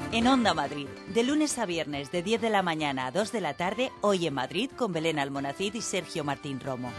En Onda Madrid, de lunes a viernes de 10 de la mañana a 2 de la tarde, Hoy en Madrid con Belén Almonacid y Sergio Martín Romo.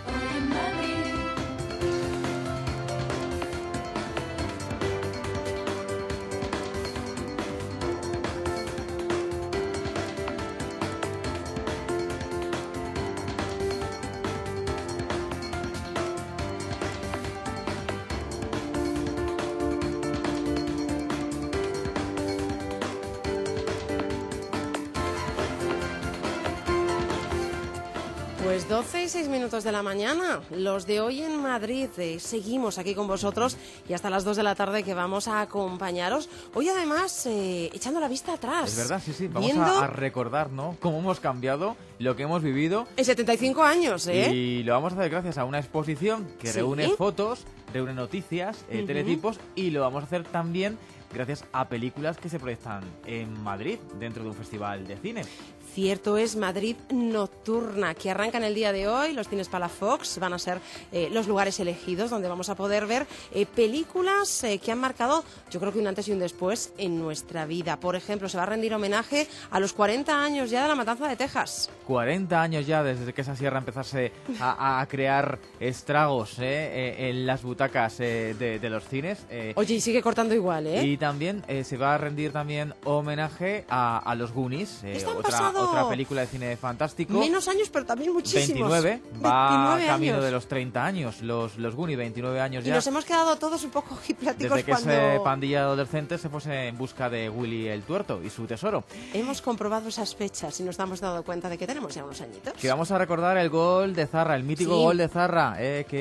Pues 12 y 6 minutos de la mañana, los de Hoy en Madrid. Seguimos aquí con vosotros y hasta las 2 de la tarde que vamos a acompañaros. Hoy además, echando la vista atrás. Es verdad, sí. Vamos a recordar, ¿no?, cómo hemos cambiado, lo que hemos vivido. En 75 años, ¿eh? Y lo vamos a hacer gracias a una exposición que reúne fotos, reúne noticias, teletipos, y lo vamos a hacer también gracias a películas que se proyectan en Madrid dentro de un festival de cine. Cierto es, Madrid Nocturna, que arranca en el día de hoy. Los cines Palafox van a ser los lugares elegidos donde vamos a poder ver películas que han marcado, yo creo que un antes y un después en nuestra vida. Por ejemplo, se va a rendir homenaje a los 40 años ya de la Matanza de Texas. 40 años ya desde que esa sierra empezase a crear estragos en las butacas de los cines. Oye, y sigue cortando igual, ¿eh? Y también se va a rendir también homenaje a los Goonies, otra película de cine fantástico. Menos años, pero también muchísimos. 29, va 29 camino años. de los 30 años, los Goonies, 29 años ya. Y nos hemos quedado todos un poco hipláticos desde que esa pandilla de adolescentes se fuese en busca de Willy el Tuerto y su tesoro. Hemos comprobado esas fechas y nos hemos dado cuenta de que tenemos ya unos añitos. Que vamos a recordar el gol de Zarra, el mítico gol de Zarra,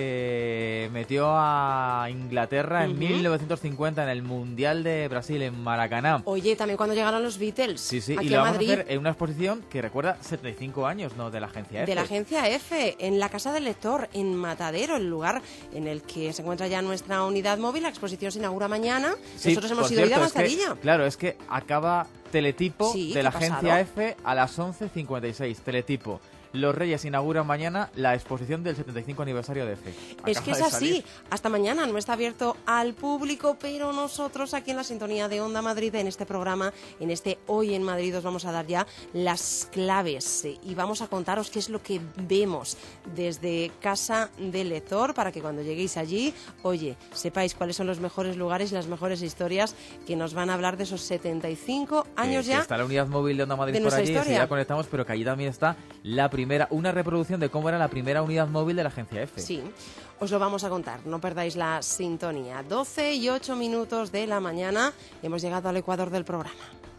que metió a Inglaterra en 1950 en el Mundial de Brasil en Maracaná. Oye, también cuando llegaron los Beatles. Sí, aquí y lo vamos Madrid, a hacer en una exposición que recuerda 75 años, ¿no?, de la agencia F. De la agencia F, en la Casa del Lector, en Matadero, el lugar en el que se encuentra ya nuestra unidad móvil. La exposición se inaugura mañana. Sí, nosotros hemos ido hoy a mascarilla. Claro, es que acaba teletipo de la agencia F a las 11:56. Teletipo. Los Reyes inauguran mañana la exposición del 75 aniversario de F. Es que es así. Hasta mañana no está abierto al público, pero nosotros aquí en la sintonía de Onda Madrid, en este programa, en este Hoy en Madrid, os vamos a dar ya las claves y vamos a contaros qué es lo que vemos desde Casa del Lector para que cuando lleguéis allí, oye, sepáis cuáles son los mejores lugares y las mejores historias que nos van a hablar de esos 75 años ya. Está la unidad móvil de Onda Madrid por allí, ya conectamos, pero que allí también está una reproducción de cómo era la primera unidad móvil de la agencia F. Sí, os lo vamos a contar, no perdáis la sintonía. 12 y 8 minutos de la mañana, hemos llegado al ecuador del programa.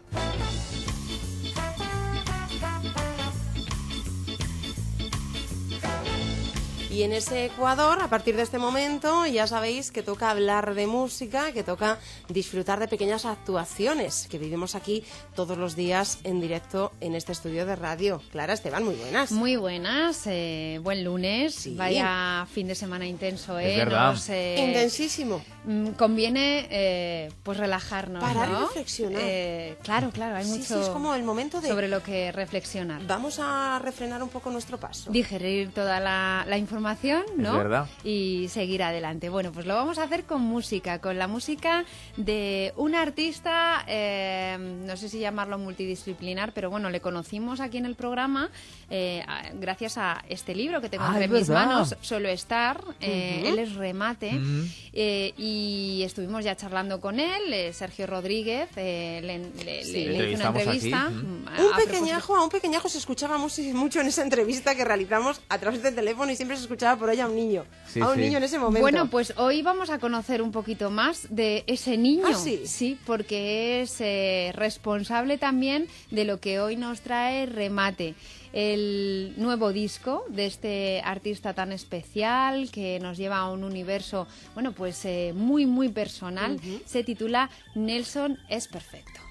Y en ese Ecuador, a partir de este momento, ya sabéis que toca hablar de música, que toca disfrutar de pequeñas actuaciones que vivimos aquí todos los días en directo en este estudio de radio. Clara, Esteban, muy buenas. Muy buenas, buen lunes, sí. Vaya fin de semana intenso, Es verdad. Intensísimo. Conviene pues relajarnos, parar ¿no? y reflexionar. Claro, hay mucho sí, es como el momento de sobre lo que reflexionar. Vamos a refrenar un poco nuestro paso. Digerir toda la información, ¿no? Es verdad. Y seguir adelante. Bueno, pues lo vamos a hacer con música, con la música de un artista, no sé si llamarlo multidisciplinar, pero bueno, le conocimos aquí en el programa gracias a este libro que tengo entre mis manos, Solo Estar. Él es Remate. Y estuvimos ya charlando con él, Sergio Rodríguez, le hizo una entrevista. A un pequeñajo se escuchaba mucho en esa entrevista que realizamos a través del teléfono y siempre se escuchaba por ahí a un niño. Un niño en ese momento. Bueno, pues hoy vamos a conocer un poquito más de ese niño. ¿Ah, sí? Sí, porque es responsable también de lo que hoy nos trae Remate. El nuevo disco de este artista tan especial que nos lleva a un universo, bueno, pues muy, muy personal, se titula Nelson es perfecto.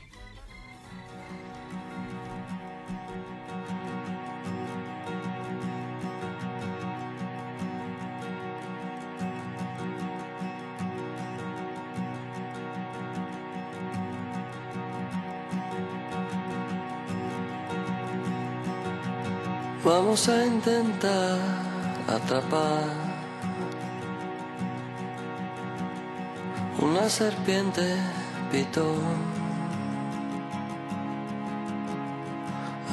Vamos a intentar atrapar una serpiente pitón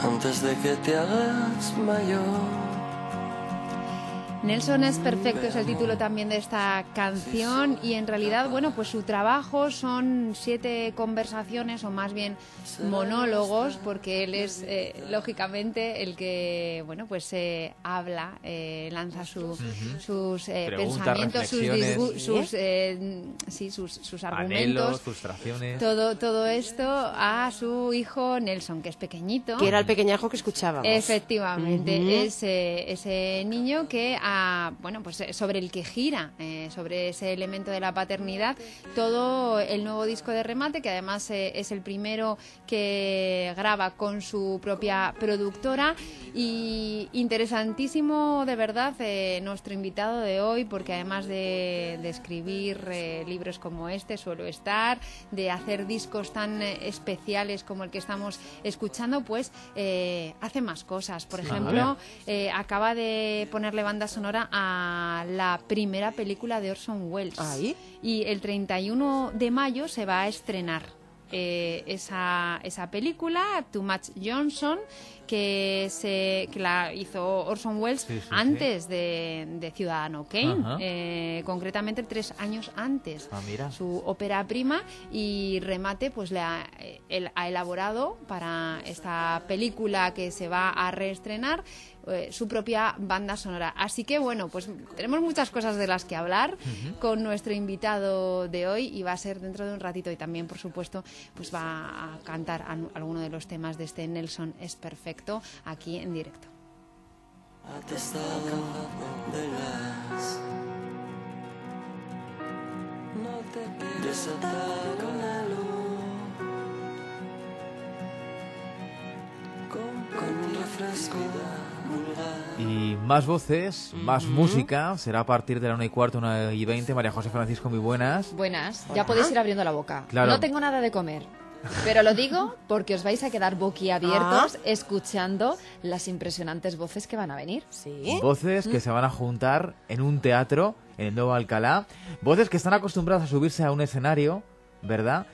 antes de que te hagas mayor. Nelson es perfecto, es el título también de esta canción y en realidad, bueno, pues su trabajo son 7 conversaciones o más bien monólogos, porque él es lógicamente el que, bueno, pues habla, lanza sus pensamientos, sus argumentos, anhelos, frustraciones. Todo esto a su hijo Nelson, que es pequeñito. Que era el pequeñajo que escuchábamos. Efectivamente, ese niño que bueno, pues sobre el que gira, sobre ese elemento de la paternidad, todo el nuevo disco de Remate, que además es el primero que graba con su propia productora. Y interesantísimo, de verdad, nuestro invitado de hoy, porque además de escribir libros como este, Suelo Estar, de hacer discos tan especiales como el que estamos escuchando, pues hace más cosas. Por ejemplo, acaba de ponerle banda sonora a la primera película de Orson Welles. ¿Ahí? Y el 31 de mayo se va a estrenar esa película, Too Much Johnson, que la hizo Orson Welles antes de Ciudadano Kane, concretamente 3 años antes. Mira. Su ópera prima, y Remate pues ha elaborado para esta película que se va a reestrenar su propia banda sonora. Así que bueno, pues tenemos muchas cosas de las que hablar con nuestro invitado de hoy, y va a ser dentro de un ratito, y también por supuesto pues va a cantar alguno de los temas de este Nelson es perfecto aquí en directo. Atestado de gas, no te desatar con la luz, con un refresco vulgar. Y más voces, más música. Será a partir de la 1:15, 1:20. María José Francisco, muy buenas. Buenas, ya podéis ir abriendo la boca. Claro. No tengo nada de comer, pero lo digo porque os vais a quedar boquiabiertos escuchando las impresionantes voces que van a venir. Sí. Voces que se van a juntar en un teatro, en el Nuevo Alcalá. Voces que están acostumbradas a subirse a un escenario, ¿verdad?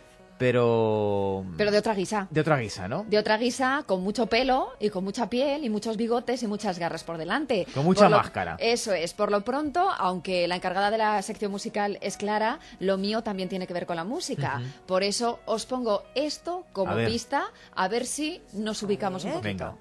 Pero de otra guisa. De otra guisa, ¿no? De otra guisa, con mucho pelo y con mucha piel y muchos bigotes y muchas garras por delante. Con mucha máscara. Eso es. Por lo pronto, aunque la encargada de la sección musical es Clara, lo mío también tiene que ver con la música. Por eso os pongo esto como pista, a ver si nos ubicamos un poquito. Venga.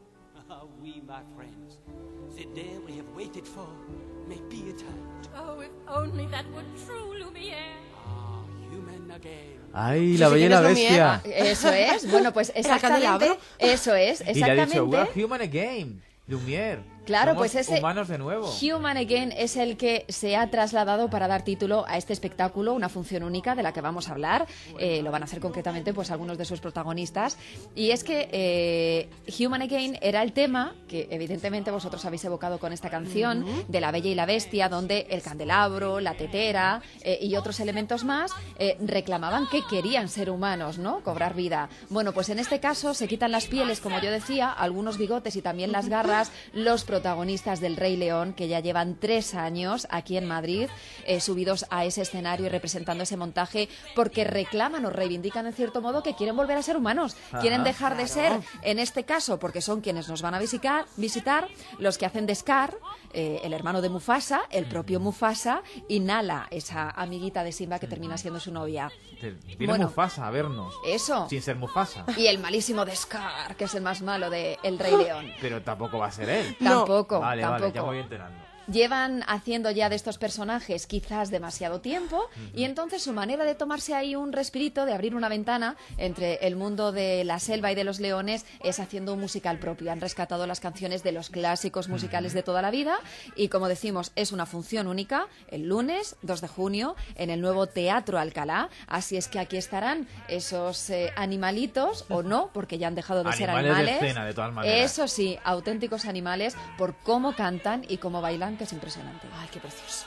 We, my friends, the day we have waited for may be at hand. Oh, if only that were true, Lumiere. Human again. ¡Ay, la Bella y la Bestia! Eso es. Bueno, pues exactamente. Eso es, exactamente. Y le ha dicho, we're human again, Lumiere. Claro, somos pues ese humanos de nuevo. Human Again es el que se ha trasladado para dar título a este espectáculo, una función única de la que vamos a hablar. Lo van a hacer concretamente pues algunos de sus protagonistas. Y es que Human Again era el tema que evidentemente vosotros habéis evocado con esta canción de La Bella y la Bestia, donde el candelabro, la tetera y otros elementos más reclamaban que querían ser humanos, ¿no? Cobrar vida. Bueno, pues en este caso se quitan las pieles, como yo decía, algunos bigotes y también las garras, los protagonistas del Rey León, que ya llevan 3 años aquí en Madrid, subidos a ese escenario y representando ese montaje, porque reclaman o reivindican en cierto modo que quieren volver a ser humanos, quieren dejar de ser, en este caso, porque son quienes nos van a visitar los que hacen de Scar, el hermano de Mufasa, el propio Mufasa, y Nala, esa amiguita de Simba que termina siendo su novia. Viene Mufasa a vernos. Eso. Sin ser Mufasa. Y el malísimo de Scar, que es el más malo de El Rey León. Pero tampoco va a ser él. Tampoco, Vale, tampoco. ya me voy enterando. Llevan haciendo ya de estos personajes quizás demasiado tiempo y entonces su manera de tomarse ahí un respirito, de abrir una ventana entre el mundo de la selva y de los leones, es haciendo un musical propio. Han rescatado las canciones de los clásicos musicales de toda la vida y, como decimos, es una función única el lunes 2 de junio en el nuevo Teatro Alcalá. Así es que aquí estarán esos animalitos, o no, porque ya han dejado de ser animales. De escena, de todas maneras. Eso sí, auténticos animales por cómo cantan y cómo bailan, que es impresionante. Ay, qué precioso.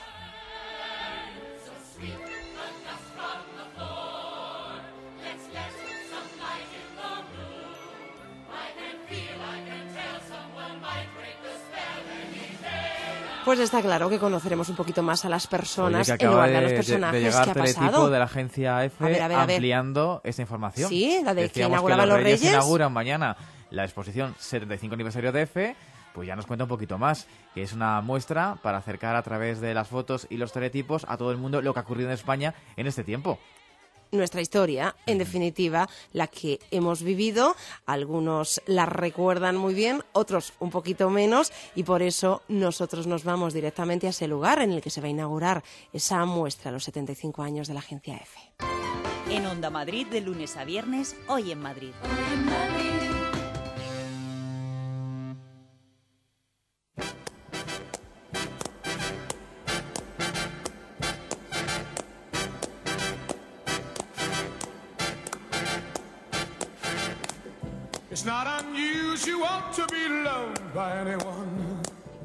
Pues está claro que conoceremos un poquito más a las personas en lugar de a los personajes. De llegar ¿Qué ha Teletipo pasado? de la agencia EFE A ver. ampliando esta información. Sí, la de que Decíamos inauguraban que los los Reyes. inauguran mañana la exposición 75 aniversario de EFE, pues ya nos cuenta un poquito más, que es una muestra para acercar a través de las fotos y los teletipos a todo el mundo lo que ha ocurrido en España en este tiempo. Nuestra historia, en definitiva, la que hemos vivido. Algunos la recuerdan muy bien, otros un poquito menos, y por eso nosotros nos vamos directamente a ese lugar en el que se va a inaugurar esa muestra, los 75 años de la agencia EFE. En Onda Madrid, de lunes a viernes, Hoy en Madrid. It's not unusual to be loved by anyone.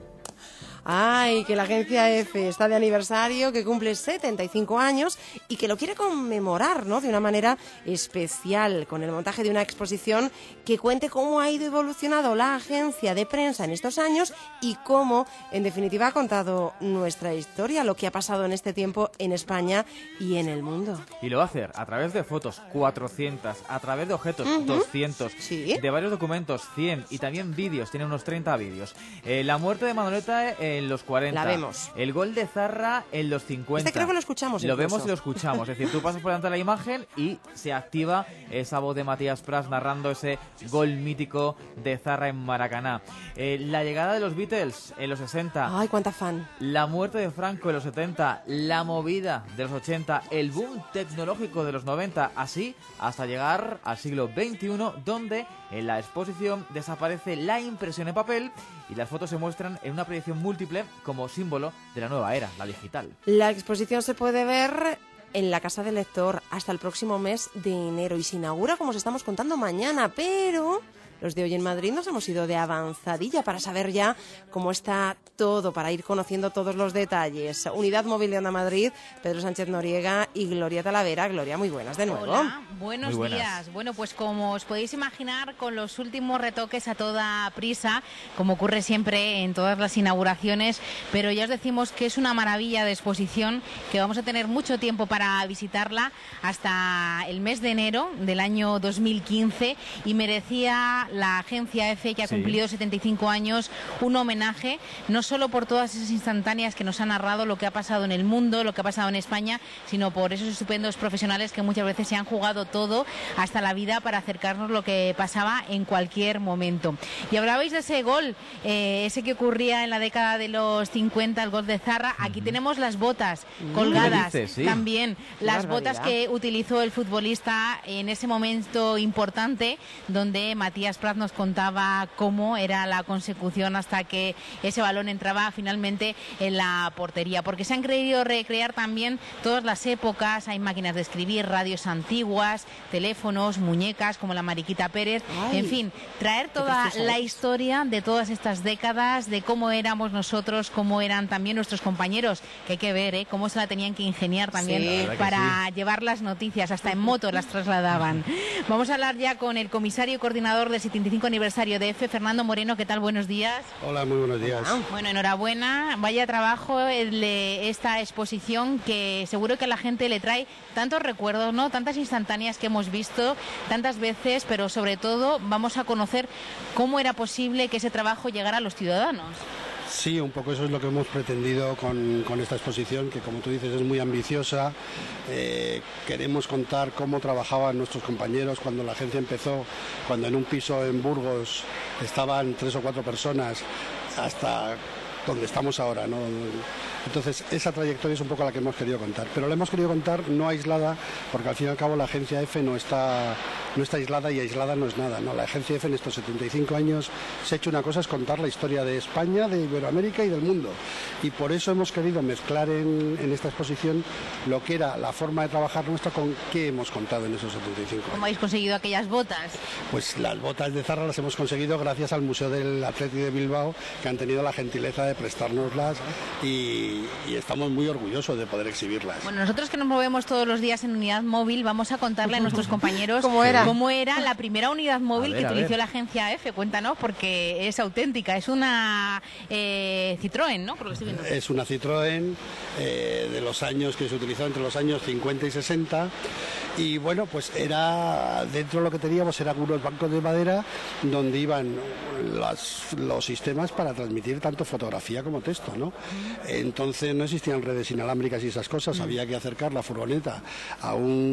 Ay, que la agencia EFE está de aniversario, que cumple 75 años y que lo quiere conmemorar, ¿no?, de una manera especial, con el montaje de una exposición que cuente cómo ha ido evolucionando la agencia de prensa en estos años y cómo, en definitiva, ha contado nuestra historia, lo que ha pasado en este tiempo en España y en el mundo. Y lo va a hacer a través de fotos, 400, a través de objetos, 200, ¿Sí? de varios documentos, 100, y también vídeos, tiene unos 30 vídeos. La muerte de Manoleta en los 40. La vemos. El gol de Zarra en los 50. Este creo que lo escuchamos Lo incluso. vemos y lo escuchamos. Es decir, tú pasas por delante de la imagen y se activa esa voz de Matías Prats narrando ese gol mítico de Zarra en Maracaná. La llegada de los Beatles en los 60. Ay, cuánta fan. La muerte de Franco en los 70, la movida de los 80, el boom tecnológico de los 90, así hasta llegar al siglo XXI, donde en la exposición desaparece la impresión en papel y las fotos se muestran en una proyección múltiple como símbolo de la nueva era, la digital. La exposición se puede ver en la Casa del Lector hasta el próximo mes de enero y se inaugura, como os estamos contando, mañana, pero los de Hoy en Madrid nos hemos ido de avanzadilla para saber ya cómo está todo, para ir conociendo todos los detalles. Unidad Móvil de Onda Madrid, Pedro Sánchez Noriega y Gloria Talavera. Gloria, muy buenas de nuevo. Hola, buenos Muy buenas. días. Bueno, pues como os podéis imaginar, con los últimos retoques a toda prisa, como ocurre siempre en todas las inauguraciones, pero ya os decimos que es una maravilla de exposición, que vamos a tener mucho tiempo para visitarla hasta el mes de enero del año 2015 y merecía la agencia EFE, que ha cumplido 75 años, un homenaje, no solo por todas esas instantáneas que nos han narrado lo que ha pasado en el mundo, lo que ha pasado en España, sino por esos estupendos profesionales que muchas veces se han jugado todo, hasta la vida, para acercarnos lo que pasaba en cualquier momento. Y hablabais de ese gol, ese que ocurría en la década de los 50, el gol de Zarra. Aquí tenemos las botas colgadas, ¿Qué dices? Sí. también las Barbaridad. botas que utilizó el futbolista en ese momento importante, donde Matías Prats nos contaba cómo era la consecución hasta que ese balón entraba finalmente en la portería, porque se han querido recrear también todas las épocas. Hay máquinas de escribir, radios antiguas, teléfonos, muñecas como la Mariquita Pérez. Ay, en fin, traer toda preciosa la es. historia de todas estas décadas, de cómo éramos nosotros, cómo eran también nuestros compañeros, que hay que ver cómo se la tenían que ingeniar también Sí. La verdad que para llevar las noticias, hasta en moto las trasladaban. Vamos a hablar ya con el comisario y coordinador del 75 aniversario de EFE, Fernando Moreno. ¿Qué tal? Buenos días. Hola, muy buenos días. Bueno, enhorabuena. Vaya trabajo el de esta exposición, que seguro que a la gente le trae tantos recuerdos, ¿no? Tantas instantáneas que hemos visto tantas veces, pero sobre todo vamos a conocer cómo era posible que ese trabajo llegara a los ciudadanos. Sí, un poco eso es lo que hemos pretendido con esta exposición, que como tú dices es muy ambiciosa. Queremos contar cómo trabajaban nuestros compañeros cuando la agencia empezó, cuando en un piso en Burgos estaban 3 o 4 personas, hasta donde estamos ahora, ¿no? Entonces, esa trayectoria es un poco la que hemos querido contar. Pero la hemos querido contar no aislada, porque al fin y al cabo la agencia EFE no está aislada, y aislada no es nada, ¿no? La agencia EFE en estos 75 años se ha hecho una cosa, es contar la historia de España, de Iberoamérica y del mundo. Y por eso hemos querido mezclar en esta exposición lo que era la forma de trabajar nuestra con qué hemos contado en esos 75 años. ¿Cómo habéis conseguido aquellas botas? Pues las botas de Zarra las hemos conseguido gracias al Museo del Athletic de Bilbao, que han tenido la gentileza de prestárnoslas, y estamos muy orgullosos de poder exhibirlas. Bueno, nosotros que nos movemos todos los días en Unidad Móvil, vamos a contarle a nuestros compañeros ¿Cómo era? la primera unidad móvil A ver, que a utilizó ver. la agencia EFE. Cuéntanos, porque es auténtica. Es una Citroën, ¿no? Por lo que estoy viendo. Es una Citroën de los años que se utilizó entre los años 50 y 60, Y bueno, pues era dentro de lo que teníamos eran unos bancos de madera donde iban los sistemas para transmitir tanto fotografía como texto, ¿no? Entonces no existían redes inalámbricas y esas cosas, había que acercar la furgoneta a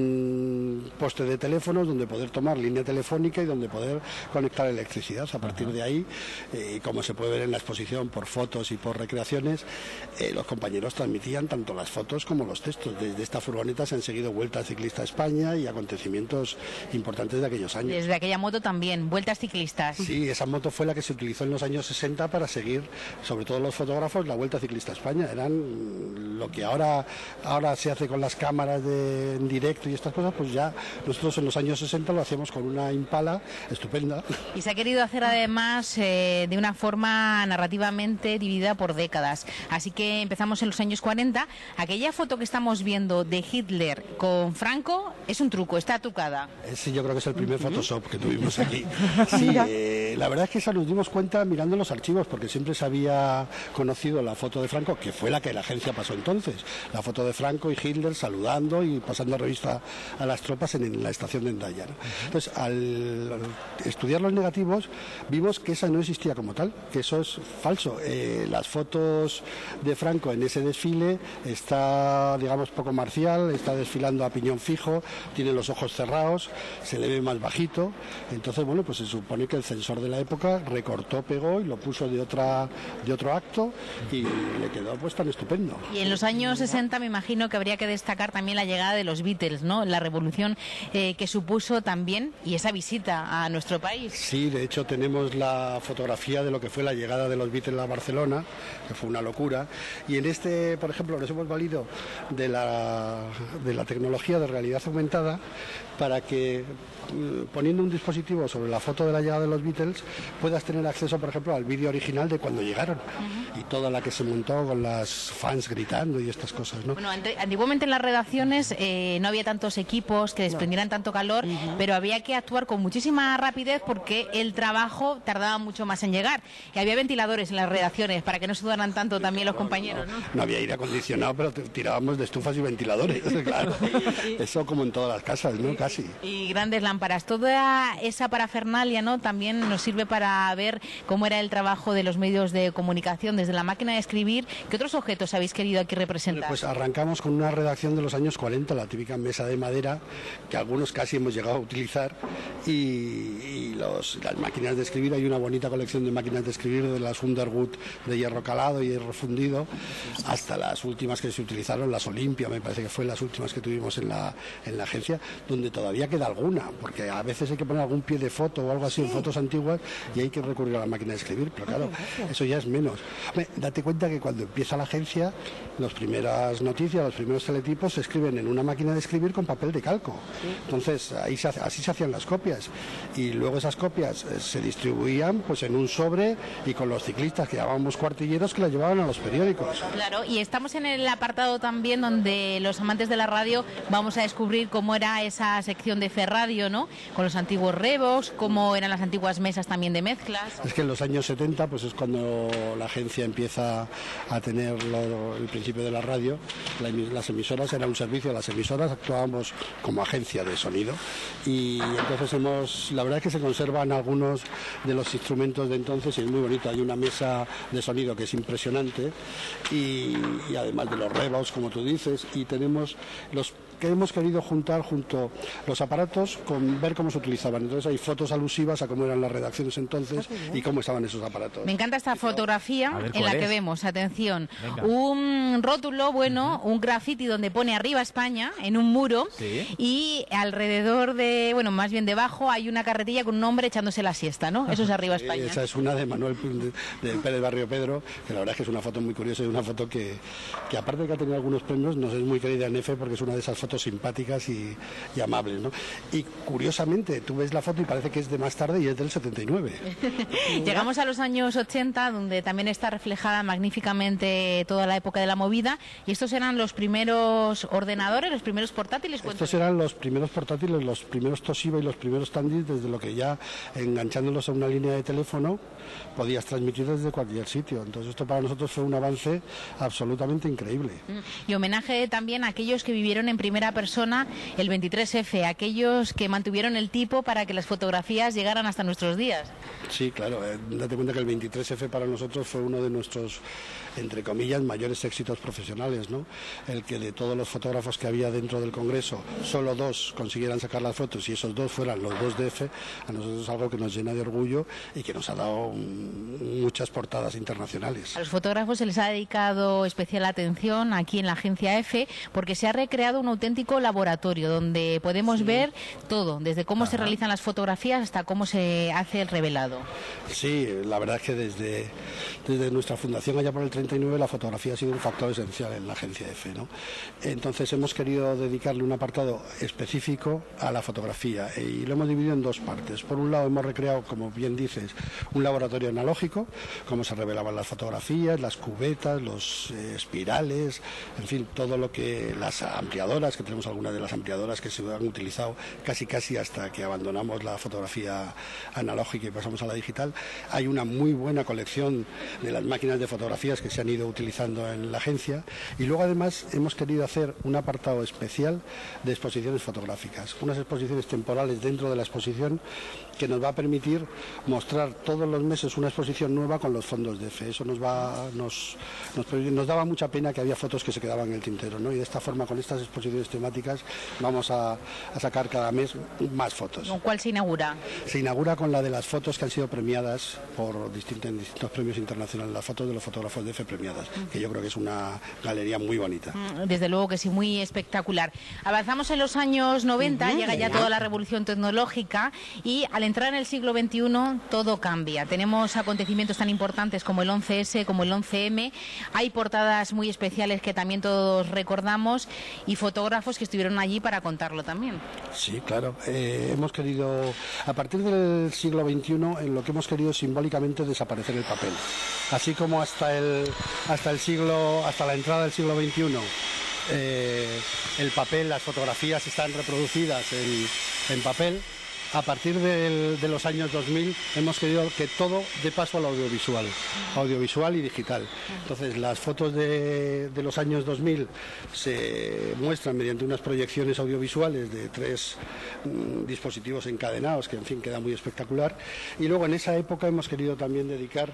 un poste de teléfonos donde poder tomar línea telefónica y donde poder conectar electricidad. A partir de ahí, como se puede ver en la exposición por fotos y por recreaciones, los compañeros transmitían tanto las fotos como los textos. Desde esta furgoneta se han seguido Vuelta Ciclista a España y acontecimientos importantes de aquellos años. Desde aquella moto también, Vueltas Ciclistas. Sí, esa moto fue la que se utilizó en los años 60 para seguir, sobre todo los fotógrafos, la Vuelta Ciclista a España. Eran lo que ahora se hace con las cámaras en directo y estas cosas, pues ya nosotros en los años 60 lo hacíamos con una Impala estupenda. Y se ha querido hacer además de una forma narrativamente dividida por décadas. Así que empezamos en los años 40. Aquella foto que estamos viendo de Hitler con Franco es un truco, está trucada. Sí, yo creo que es el primer Photoshop que tuvimos aquí. Sí, la verdad es que esa nos dimos cuenta mirando los archivos, porque siempre se había conocido la foto de Franco, que fue la que la agencia pasó entonces. La foto de Franco y Hitler saludando y pasando revista a las tropas en la estación de Hendaya, ¿no? Entonces, al estudiar los negativos, vimos que esa no existía como tal, que eso es falso. Las fotos de Franco en ese desfile está, digamos, poco marcial, está desfilando a piñón fijo, tiene los ojos cerrados, se le ve más bajito. Entonces, bueno, pues se supone que el censor de la época recortó, pegó y lo puso de otro acto y le quedó pues tan estupendo. Y en los años 60 me imagino que habría que destacar también la llegada de los Beatles, ¿no? La revolución que supuso también y esa visita a nuestro país. Sí, de hecho tenemos la fotografía de lo que fue la llegada de los Beatles a Barcelona, que fue una locura. Y en este, por ejemplo, nos hemos valido de la tecnología de realidad aumentada para que poniendo un dispositivo sobre la foto de la llegada de los Beatles puedas tener acceso, por ejemplo, al vídeo original de cuando llegaron y toda la que se montó con las fans gritando y estas cosas, ¿no? Bueno, antiguamente en las redacciones no había tantos equipos que desprendieran tanto calor, pero había que actuar con muchísima rapidez porque el trabajo tardaba mucho más en llegar y había ventiladores en las redacciones para que no sudaran tanto también los compañeros, ¿no? No había aire acondicionado, pero tirábamos de estufas y ventiladores, claro. Eso como en todas las casas, ¿no? Casi. Y grandes lámparas. Toda esa parafernalia, ¿no? También nos sirve para ver cómo era el trabajo de los medios de comunicación desde la máquina de escribir. ¿Qué otros objetos habéis querido aquí representar? Pues arrancamos con una redacción de los años 40, la típica mesa de madera, que algunos casi hemos llegado a utilizar, y las máquinas de escribir. Hay una bonita colección de máquinas de escribir, de las Underwood de hierro calado y hierro fundido, hasta las últimas que se utilizaron, las Olympia, me parece que fue las últimas que tuvimos en la agencia, donde todavía queda alguna, porque a veces hay que poner algún pie de foto o algo así en fotos antiguas y hay que recurrir a la máquina de escribir, pero claro, eso ya es menos. Date cuenta que cuando empieza la agencia, las primeras noticias, los primeros teletipos se escriben en una máquina de escribir con papel de calco. Entonces, así se hacían las copias. Y luego esas copias se distribuían pues en un sobre y con los ciclistas que llamábamos cuartilleros que las llevaban a los periódicos. Claro, y estamos en el apartado también donde los amantes de la radio vamos a descubrir cómo era esa sección de Ferradio, ¿no? Con los antiguos rebos, cómo eran las antiguas mesas también de mezclas. Es que en los años 70 pues es cuando la agencia empieza a tener el principio de la radio. Las emisoras era un servicio, las emisoras actuábamos como agencia de sonido y entonces la verdad es que se conservan algunos de los instrumentos de entonces y es muy bonito. Hay una mesa de sonido que es impresionante y además de los rebos, como tú dices, y tenemos los que hemos querido juntar junto los aparatos con ver cómo se utilizaban. Entonces hay fotos alusivas a cómo eran las redacciones entonces y cómo estaban esos aparatos. Me encanta esta fotografía en la que vemos, atención, un rótulo, un graffiti donde pone arriba España en un muro y alrededor más bien debajo hay una carretilla con un hombre echándose la siesta, ¿no? Eso es arriba España. Esa es una de Manuel de Pérez Barrio Pedro, que la verdad es que es una foto muy curiosa y una foto que aparte de que ha tenido algunos premios, nos es muy querida en EFE porque es una de esas fotos simpáticas y amables, ¿no? Y curiosamente, tú ves la foto y parece que es de más tarde y es del 79. Llegamos a los años 80, donde también está reflejada magníficamente toda la época de la movida, y estos eran los primeros ordenadores, los primeros portátiles. Estos eran los primeros portátiles, los primeros Toshiba y los primeros Tandy, desde lo que ya enganchándolos a una línea de teléfono podías transmitir desde cualquier sitio. Entonces esto para nosotros fue un avance absolutamente increíble. Y homenaje también a aquellos que vivieron en primera persona el 23F, aquellos que mantuvieron el tipo para que las fotografías llegaran hasta nuestros días. Sí, claro. Date cuenta que el 23F para nosotros fue uno de nuestros, entre comillas, mayores éxitos profesionales, ¿no? El que de todos los fotógrafos que había dentro del Congreso, solo 2 consiguieran sacar las fotos y esos 2 fueran los 2 de F, a nosotros es algo que nos llena de orgullo y que nos ha dado muchas portadas internacionales. A los fotógrafos se les ha dedicado especial atención aquí en la agencia F porque se ha recreado un auténtico laboratorio donde podemos ver todo, desde cómo se realizan las fotografías hasta cómo se hace el revelado. Sí, la verdad es que desde nuestra fundación allá por el 39 la fotografía ha sido un factor esencial en la agencia F, ¿no? Entonces hemos querido dedicarle un apartado específico a la fotografía y lo hemos dividido en 2 partes. Por un lado hemos recreado, como bien dices, un laboratorio analógico, cómo se revelaban las fotografías, las cubetas, los espirales, en fin, todo lo que las ampliadoras, que tenemos algunas de las ampliadoras que se han utilizado casi hasta que abandonamos la fotografía analógica y pasamos a la digital. Hay una muy buena colección de las máquinas de fotografías que se han ido utilizando en la agencia y luego además hemos querido hacer un apartado especial de exposiciones fotográficas, unas exposiciones temporales dentro de la exposición que nos va a permitir mostrar todos los meses una exposición nueva con los fondos de F. Eso nos daba mucha pena que había fotos que se quedaban en el tintero, ¿no? Y de esta forma, con estas exposiciones temáticas, vamos a sacar cada mes más fotos. ¿Con cuál se inaugura? Se inaugura con la de las fotos que han sido premiadas por distintos premios internacionales, las fotos de los fotógrafos de F premiadas, que yo creo que es una galería muy bonita. Desde luego que sí, muy espectacular. Avanzamos en los años 90, llega ya toda la revolución tecnológica y al entrar en el siglo XXI todo cambia. Tenemos acontecimientos tan importantes como el 11S, como el 11M, hay portadas muy especiales que también todos recordamos y fotógrafos que estuvieron allí para contarlo también. Sí, claro. Hemos querido, a partir del siglo XXI, en lo que hemos querido simbólicamente desaparecer el papel. Así como hasta la entrada del siglo XXI, el papel, las fotografías están reproducidas en papel. A partir de los años 2000 hemos querido que todo dé paso al audiovisual y digital. Entonces las fotos de los años 2000 se muestran mediante unas proyecciones audiovisuales de 3 dispositivos encadenados, que en fin queda muy espectacular. Y luego en esa época hemos querido también dedicar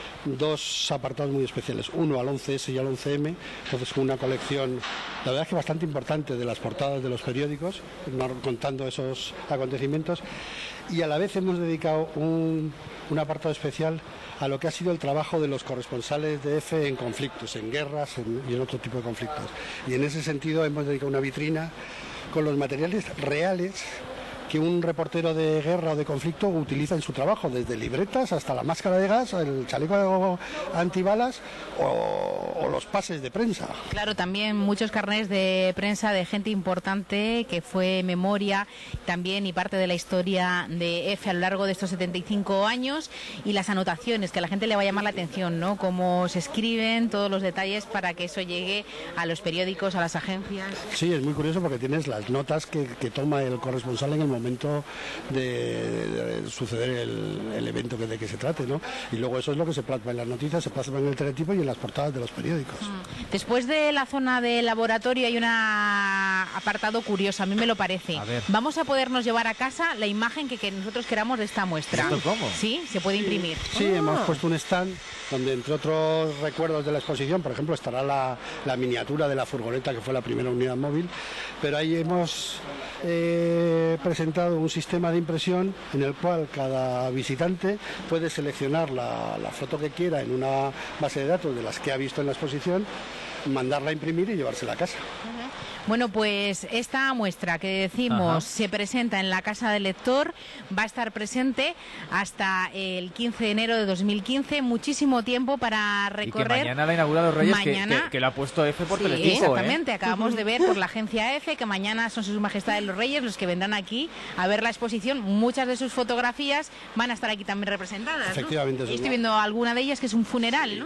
2 apartados muy especiales, uno al 11S y al 11M, entonces con una colección, la verdad es que bastante importante, de las portadas de los periódicos, contando esos acontecimientos, y a la vez hemos dedicado un apartado especial a lo que ha sido el trabajo de los corresponsales de F en conflictos, en guerras y en otro tipo de conflictos. Y en ese sentido hemos dedicado una vitrina con los materiales reales que un reportero de guerra o de conflicto utiliza en su trabajo, desde libretas hasta la máscara de gas, el chaleco antibalas o los pases de prensa. Claro, también muchos carnets de prensa de gente importante que fue memoria también y parte de la historia de F a lo largo de estos 75 años y las anotaciones, que a la gente le va a llamar la atención, ¿no? Cómo se escriben, todos los detalles para que eso llegue a los periódicos, a las agencias. Sí, es muy curioso porque tienes las notas que toma el corresponsal en el momento de suceder el evento de que se trate, ¿no? Y luego eso es lo que se plasma en las noticias, se plasma en el teletipo y en las portadas de los periódicos. Después de la zona de laboratorio hay un apartado curioso, a mí me lo parece. Vamos a podernos llevar a casa la imagen que nosotros queramos de esta muestra. ¿Esto cómo? Sí, se puede imprimir. Sí, hemos puesto un stand donde, entre otros recuerdos de la exposición, por ejemplo, estará la miniatura de la furgoneta que fue la primera unidad móvil, pero ahí hemos presentado un sistema de impresión en el cual cada visitante puede seleccionar la foto que quiera en una base de datos de las que ha visto en la exposición, mandarla a imprimir y llevársela a casa. Bueno, pues esta muestra que decimos se presenta en la Casa del Lector, va a estar presente hasta el 15 de enero de 2015, muchísimo tiempo para recorrer. Y que mañana la inaugura los Reyes, mañana, que lo ha puesto F por sí, Teletipo. Exactamente, acabamos de ver por la agencia F que mañana son sus majestades los Reyes los que vendrán aquí a ver la exposición. Muchas de sus fotografías van a estar aquí también representadas, ¿no? Efectivamente. Y estoy viendo alguna de ellas que es un funeral, ¿no?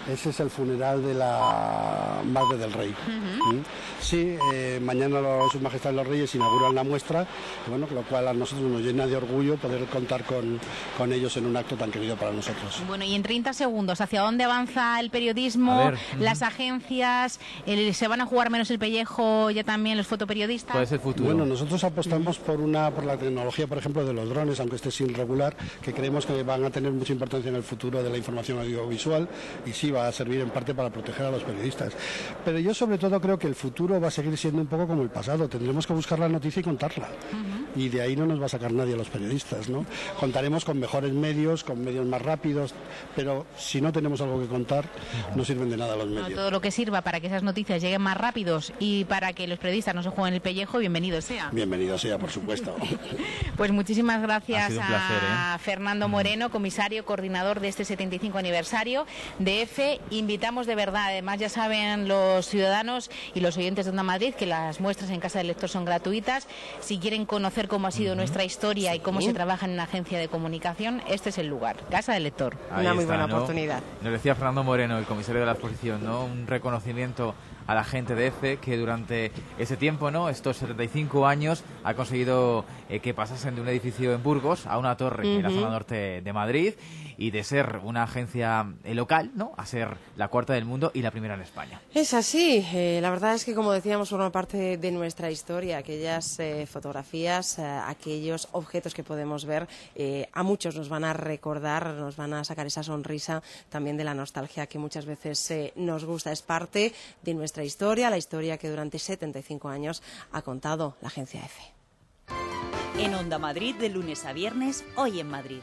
ese es el funeral de la Madre del Rey. Sí, mañana Sus Majestades los Reyes inauguran la muestra, y bueno, lo cual a nosotros nos llena de orgullo poder contar con ellos en un acto tan querido para nosotros. Bueno, y en 30 segundos, ¿hacia dónde avanza el periodismo, las agencias? ¿Se van a jugar menos el pellejo ya también los fotoperiodistas? ¿Cuál es el futuro? Bueno, nosotros apostamos por la tecnología, por ejemplo, de los drones, aunque esté sin regular, que creemos que van a tener mucha importancia en el futuro de la información audiovisual, y sí va a servir en parte para proteger a los periodistas. Pero yo sobre todo creo que el futuro va a seguir siendo un poco como el pasado. Tendremos que buscar la noticia y contarla. Y de ahí no nos va a sacar nadie a los periodistas, ¿no? Contaremos con mejores medios, con medios más rápidos, pero si no tenemos algo que contar, no sirven de nada los medios. Todo lo que sirva para que esas noticias lleguen más rápidos y para que los periodistas no se jueguen el pellejo, bienvenido sea. Bienvenido sea, por supuesto. Pues muchísimas gracias placer, a Fernando Moreno, comisario, coordinador de este 75 aniversario de EFE. Invitamos de verdad, además ya saben los ciudadanos y los oyentes de Onda Madrid que las muestras en Casa del Lector son gratuitas. Si quieren conocer cómo ha sido nuestra historia y cómo se trabaja en una agencia de comunicación, este es el lugar, Casa del Lector. Una muy buena oportunidad. Nos decía Fernando Moreno, el comisario de la exposición, ¿no? Un reconocimiento a la gente de EFE que durante ese tiempo, ¿no? Estos 75 años ha conseguido que pasasen de un edificio en Burgos a una torre en la zona norte de Madrid, y de ser una agencia local, ¿no? A ser la cuarta del mundo y la primera en España. Es así. La verdad es que, como decíamos, forma parte de nuestra historia. Aquellas fotografías, aquellos objetos que podemos ver, a muchos nos van a recordar, nos van a sacar esa sonrisa también de la nostalgia que muchas veces nos gusta. Es parte de nuestra historia, la historia que durante 75 años ha contado la agencia EFE. En Onda Madrid, de lunes a viernes, Hoy en Madrid.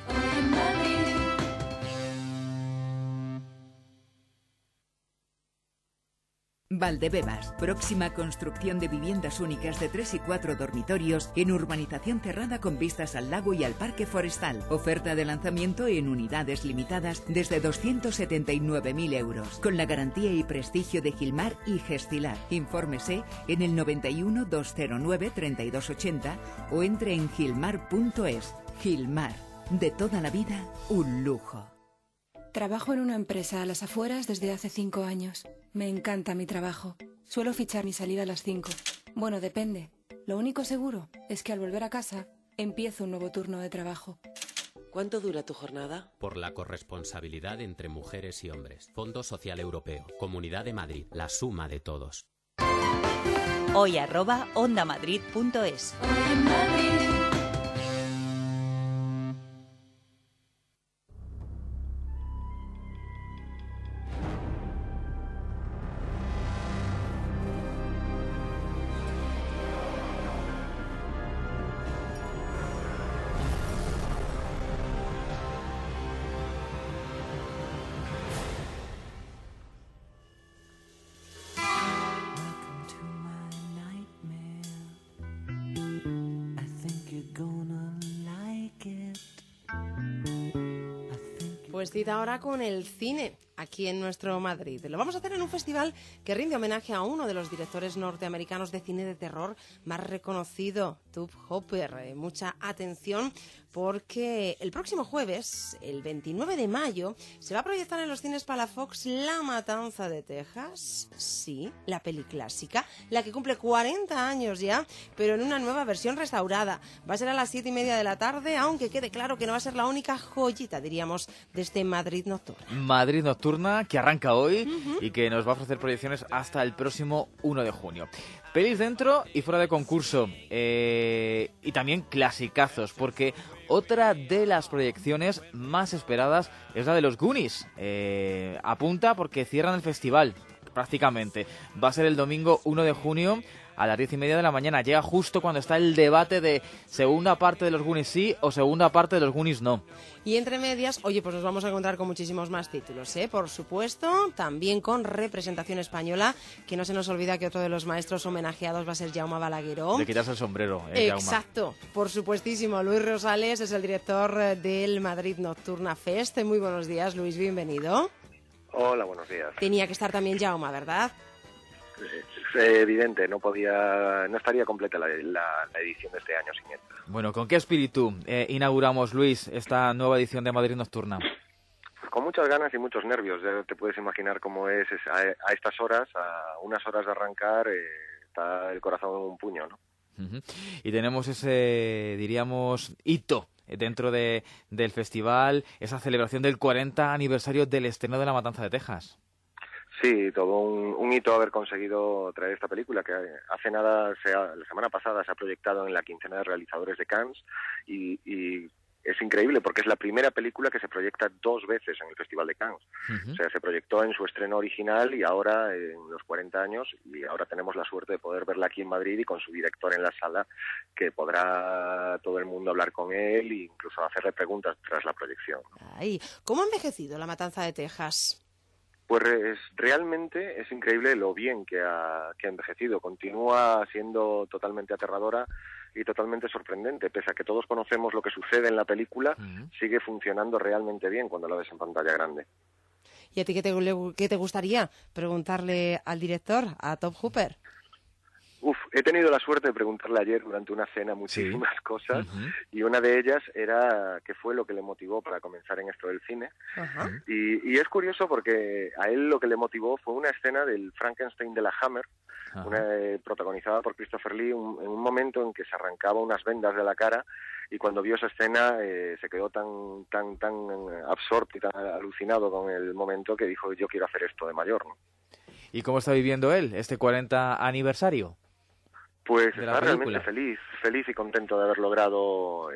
Valdebebas, próxima construcción de viviendas únicas de 3 y 4 dormitorios en urbanización cerrada con vistas al lago y al parque forestal. Oferta de lanzamiento en unidades limitadas desde 279.000 euros, con la garantía y prestigio de Gilmar y Gestilar. Infórmese en el 91 209 3280 o entre en gilmar.es. Gilmar, de toda la vida, un lujo. Trabajo en una empresa a las afueras desde hace 5 años. Me encanta mi trabajo. Suelo fichar mi salida a las 5. Bueno, depende. Lo único seguro es que al volver a casa empiezo un nuevo turno de trabajo. ¿Cuánto dura tu jornada? Por la corresponsabilidad entre mujeres y hombres. Fondo Social Europeo. Comunidad de Madrid. La suma de todos. Hoy@ondamadrid.es. Pues cita ahora con el cine aquí en nuestro Madrid. Lo vamos a hacer en un festival que rinde homenaje a uno de los directores norteamericanos de cine de terror más reconocido, Tobe Hooper. Mucha atención porque el próximo jueves, el 29 de mayo, se va a proyectar en los cines Palafox La Matanza de Texas. Sí, la peli clásica, la que cumple 40 años ya, pero en una nueva versión restaurada. Va a ser a las 7:30 de la tarde, aunque quede claro que no va a ser la única joyita, diríamos, de este Madrid Nocturna. Madrid Nocturna, que arranca hoy y que nos va a ofrecer proyecciones hasta el próximo 1 de junio. Pelis dentro y fuera de concurso. Y también clasicazos, porque otra de las proyecciones más esperadas es la de los Goonies. Apunta porque cierran el festival prácticamente. Va a ser el domingo 1 de junio a las 10:30 de la mañana. Llega justo cuando está el debate de segunda parte de los Goonies sí o segunda parte de los Goonies no. Y entre medias, oye, pues nos vamos a encontrar con muchísimos más títulos, ¿eh? Por supuesto, también con representación española, que no se nos olvida que otro de los maestros homenajeados va a ser Jaume Balagueró. De quitarse el sombrero, Exacto, Jaume. Por supuestísimo. Luis Rosales es el director del Madrid Nocturna Fest. Muy buenos días, Luis, bienvenido. Hola, buenos días. Tenía que estar también Jaume, ¿verdad? Es evidente, no estaría completa la edición de este año sin él. Bueno, ¿con qué espíritu inauguramos, Luis, esta nueva edición de Madrid Nocturna? con muchas ganas y muchos nervios. Ya te puedes imaginar cómo es a estas horas, a unas horas de arrancar, está el corazón en un puño, ¿no? Y tenemos ese, diríamos, hito dentro del festival, esa celebración del 40 aniversario del estreno de La Matanza de Texas. Sí, todo un hito haber conseguido traer esta película, que hace nada, la semana pasada se ha proyectado en la quincena de realizadores de Cannes y es increíble porque es la primera película que se proyecta 2 veces en el Festival de Cannes. O sea, se proyectó en su estreno original y ahora en los 40 años, y ahora tenemos la suerte de poder verla aquí en Madrid y con su director en la sala, que podrá todo el mundo hablar con él e incluso hacerle preguntas tras la proyección. Ay, ¿cómo ha envejecido La Matanza de Texas? Pues realmente es increíble lo bien que ha envejecido. Continúa siendo totalmente aterradora y totalmente sorprendente. Pese a que todos conocemos lo que sucede en la película, sigue funcionando realmente bien cuando la ves en pantalla grande. ¿Y a ti qué te gustaría preguntarle al director, a Tobe Hooper? He tenido la suerte de preguntarle ayer durante una cena muchísimas cosas y una de ellas era qué fue lo que le motivó para comenzar en esto del cine. Y es curioso porque a él lo que le motivó fue una escena del Frankenstein de la Hammer, protagonizada por Christopher Lee, en un momento en que se arrancaba unas vendas de la cara, y cuando vio esa escena se quedó tan absorto y tan alucinado con el momento que dijo, yo quiero hacer esto de mayor, ¿no? ¿Y cómo está viviendo él este 40 aniversario? Pues está realmente feliz y contento de haber logrado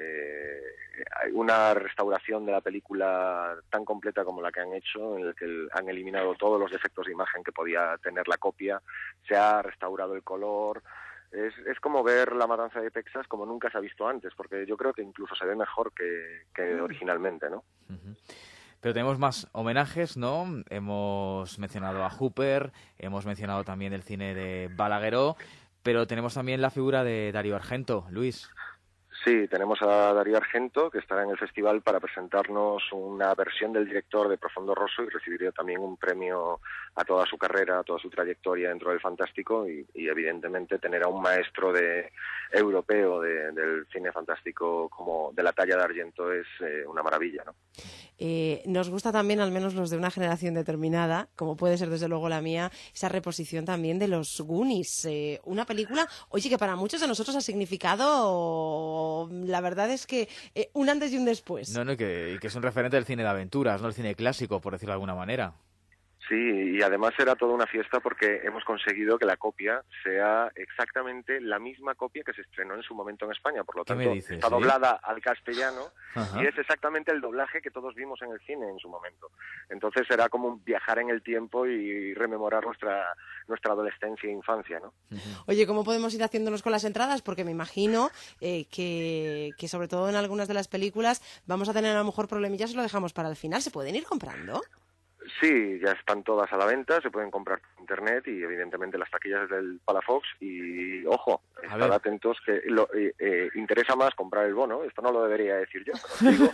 una restauración de la película tan completa como la que han hecho, en el que han eliminado todos los defectos de imagen que podía tener la copia, se ha restaurado el color. Es como ver La Matanza de Texas como nunca se ha visto antes, porque yo creo que incluso se ve mejor que originalmente, ¿no? Pero tenemos más homenajes, ¿no? Hemos mencionado a Hooper, hemos mencionado también el cine de Balagueró, pero tenemos también la figura de Dario Argento, Luis. Sí, tenemos a Dario Argento, que estará en el festival para presentarnos una versión del director de Profondo Rosso y recibiría también un premio a toda su carrera, a toda su trayectoria dentro del fantástico y evidentemente tener a un maestro europeo del cine fantástico como de la talla de Argento es una maravilla, ¿no? Nos gusta también, al menos los de una generación determinada, como puede ser desde luego la mía, esa reposición también de los Goonies. Una película, oye, que para muchos de nosotros ha significado, la verdad es que un antes y un después. No, que es un referente del cine de aventuras, no el cine clásico, por decirlo de alguna manera. Sí, y además era toda una fiesta porque hemos conseguido que la copia sea exactamente la misma copia que se estrenó en su momento en España. Por lo tanto, está doblada al castellano y es exactamente el doblaje que todos vimos en el cine en su momento. Entonces era como viajar en el tiempo y rememorar nuestra adolescencia e infancia, ¿no? Oye, ¿cómo podemos ir haciéndonos con las entradas? Porque me imagino que sobre todo en algunas de las películas vamos a tener a lo mejor problemillas y lo dejamos para el final. ¿Se pueden ir comprando? Sí, ya están todas a la venta, se pueden comprar por internet y evidentemente las taquillas del Palafox y, ojo, estad atentos que interesa más comprar el bono, esto no lo debería decir yo, pero digo.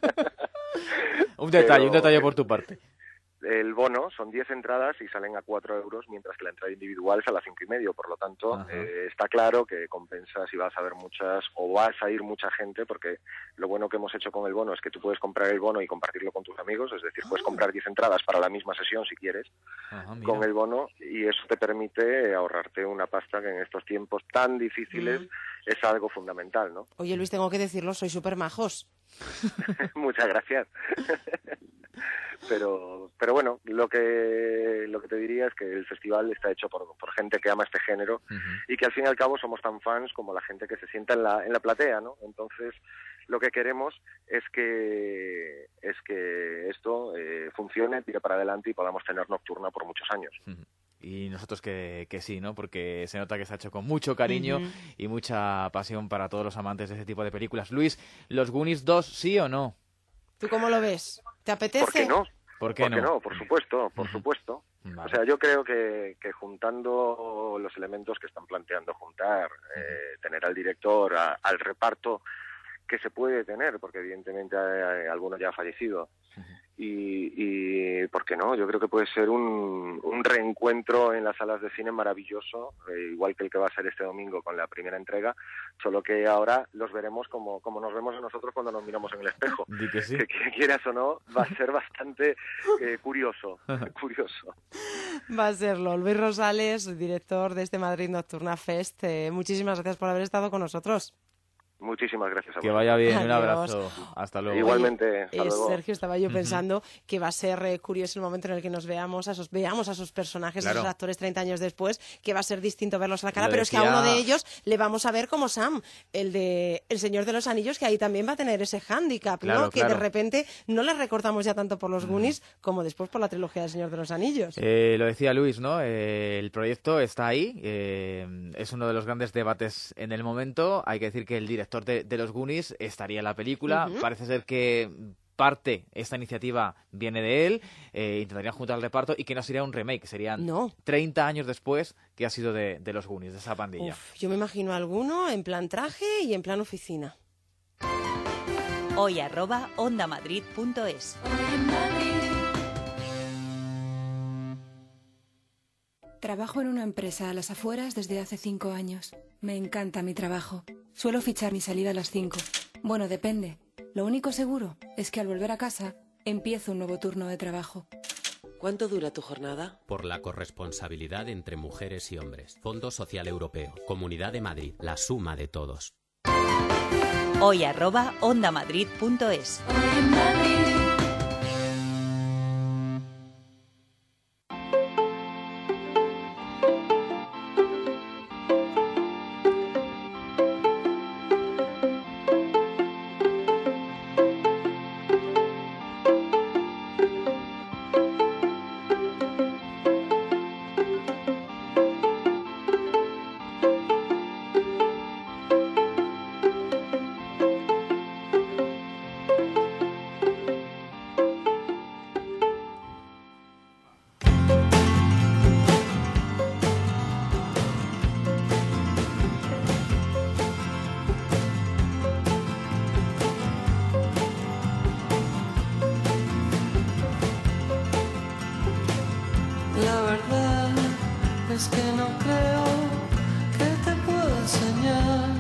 Un detalle por tu parte. El bono son 10 entradas y salen a 4 euros, mientras que la entrada individual sale a 5,5. Por lo tanto, está claro que compensa si vas a ver muchas o vas a ir mucha gente, porque lo bueno que hemos hecho con el bono es que tú puedes comprar el bono y compartirlo con tus amigos, es decir, puedes comprar 10 entradas para la misma sesión si quieres con el bono, y eso te permite ahorrarte una pasta que en estos tiempos tan difíciles es algo fundamental, ¿no? Oye, Luis, tengo que decirlo, sois súper majos. Muchas gracias. Pero bueno, lo que te diría es que el festival está hecho por gente que ama este género y que al fin y al cabo somos tan fans como la gente que se sienta en la platea, ¿no? Entonces, lo que queremos es que esto funcione, tire para adelante y podamos tener Nocturna por muchos años. Y nosotros que sí, ¿no? Porque se nota que se ha hecho con mucho cariño y mucha pasión para todos los amantes de ese tipo de películas. Luis, ¿los Goonies 2 sí o no? ¿Tú cómo lo ves? ¿Te apetece? ¿Por qué no? ¿Por qué no? Por supuesto. Vale. O sea, yo creo que juntando los elementos que están planteando juntar, tener al director, al reparto que se puede tener, porque evidentemente alguno ya ha fallecido, y ¿por qué no? Yo creo que puede ser un reencuentro en las salas de cine maravilloso, igual que el que va a ser este domingo con la primera entrega, solo que ahora los veremos como nos vemos a nosotros cuando nos miramos en el espejo. Di que sí. Que quieras o no, va a ser bastante curioso. Va a serlo. Luis Rosales, director de este Madrid Nocturna Fest, muchísimas gracias por haber estado con nosotros. Muchísimas gracias a vosotros. Que vaya bien, un Adiós. abrazo. Hasta luego. Igualmente, hasta luego. Sergio, estaba yo pensando que va a ser curioso el momento en el que nos veamos a esos personajes, Claro. a esos actores 30 años después, que va a ser distinto verlos a la cara, Lo pero es que a decía- uno de ellos le vamos a ver como Sam, el de El Señor de los Anillos, que ahí también va a tener ese hándicap, ¿no? Claro, Que claro. de repente no le recordamos ya tanto por los Goonies como después por la trilogía del Señor de los Anillos. Lo decía Luis, ¿no? El proyecto está ahí, es uno de los grandes debates en el momento. Hay que decir que el director de los Goonies estaría en la película. Ujú. Parece ser que esta iniciativa viene de él, intentarían juntar el reparto y que no sería un remake, serían 30 años después que ha sido de los Goonies, de esa pandilla. Yo me imagino alguno en plan traje y en plan oficina. hoy@ondamadrid.es. Trabajo en una empresa a las afueras desde hace 5 años. Me encanta mi trabajo. Suelo fichar mi salida a las 5. Bueno, depende. Lo único seguro es que al volver a casa empiezo un nuevo turno de trabajo. ¿Cuánto dura tu jornada? Por la corresponsabilidad entre mujeres y hombres. Fondo Social Europeo. Comunidad de Madrid. La suma de todos. hoy@ondamadrid.es. La verdad es que no creo que te pueda enseñar.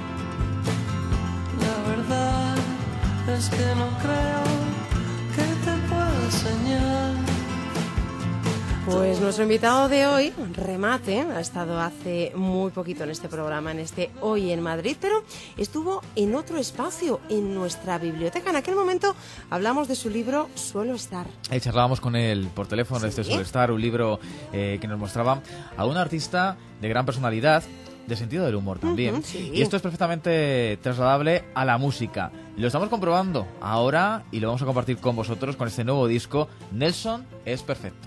La verdad es que no creo que te pueda enseñar. Pues nuestro invitado de hoy, Remate, ha estado hace muy poquito en este programa, en este Hoy en Madrid, pero estuvo en otro espacio, en nuestra biblioteca. En aquel momento hablamos de su libro Suelo estar. Charlábamos con él por teléfono de este Suele Estar, un libro que nos mostraba a un artista de gran personalidad, de sentido del humor también. Sí. Y esto es perfectamente trasladable a la música. Lo estamos comprobando ahora y lo vamos a compartir con vosotros con este nuevo disco, Nelson es perfecto.